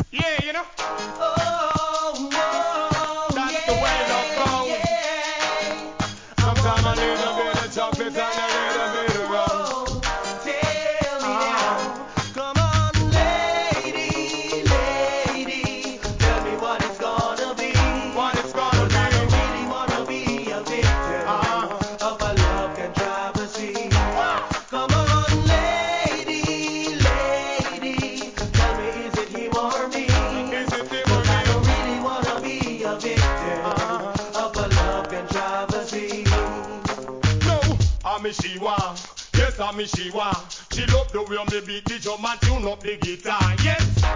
Yeah, you know. Oh, whoa, That's yeah, the way love goes. yeah. Sometimes a I wanna little know bit of chocolate and a little bit of rum. whoa, tell me now. Come on, lady, lady. Tell me what it's gonna be. What it's 'Cause gonna I don't be. really wanna be a victim of a love controversy. Come on, lady, lady. Tell me, is it him or me? Is it him or 'Cause I don't me? really wanna be a victim of a love controversy. No, I'm a Shiwa. Yes, I'm a Shiwa. She love the way me beat the drum and tune up the guitar. Yes,